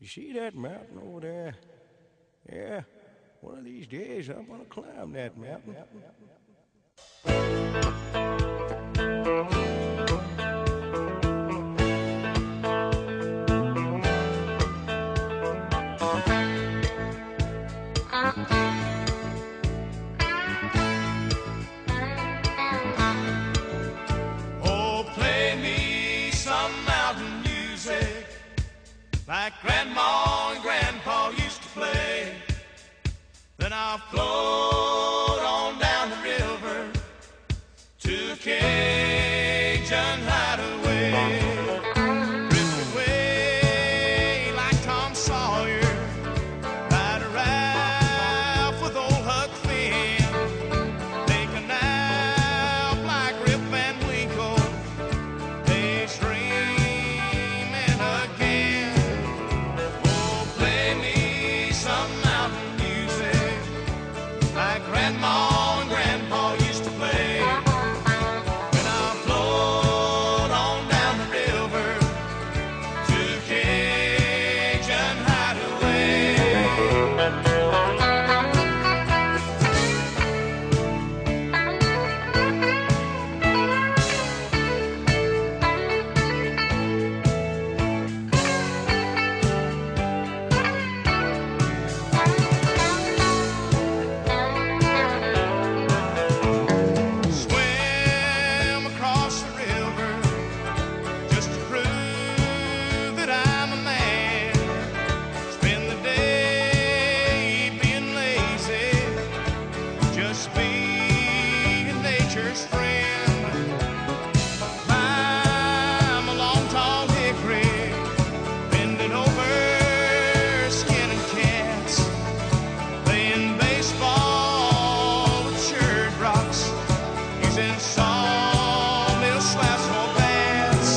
You see that mountain over there? Yeah, one of these days I'm gonna climb that mountain. Oh, play me some mountain music like Grandma and Grandpa used to play. Then I'll float on down the river to a Cajun hideaway. Drift away like Tom Sawyer, ride a raft with old Huck Finn, take a nap like Rip Van Winkle, daydreaming again. Oh, play me some mountain music like Grandma and Grandpa used to play. When I float on down the river to Cajun hideaway. Swim across the river just to prove that I'm a man. Spend the day being lazy, just being nature's friend. Climb a long tall hickory, bending over skinning cats, playing baseball with church rocks, using sawmill slaps for bats.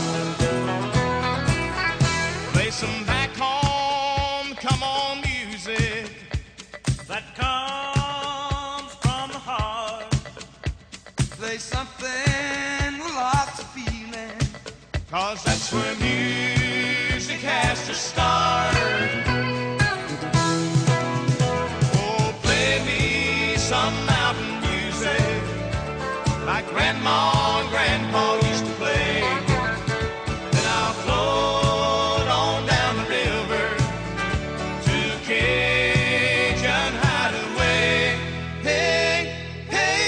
Play some back home, come on music that comes from the heart. Play something with lots of feeling, 'cause that's where music has to start. Oh, play me some mountain music like Grandma and Grandpa used to play. Then I'll float on down the river to Cajun hideaway. Hey, hey.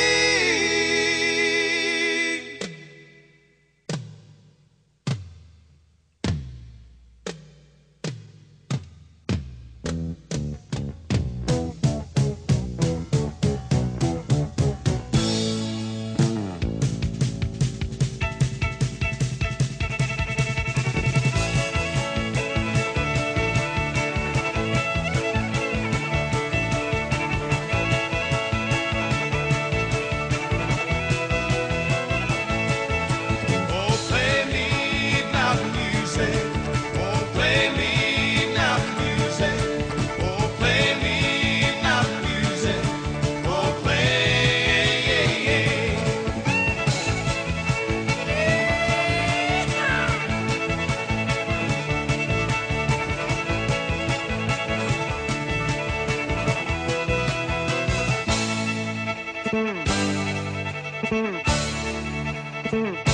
Oh, play me mountain music. Oh, play me mountain music. Oh, play me mountain music. Oh, play. Mm.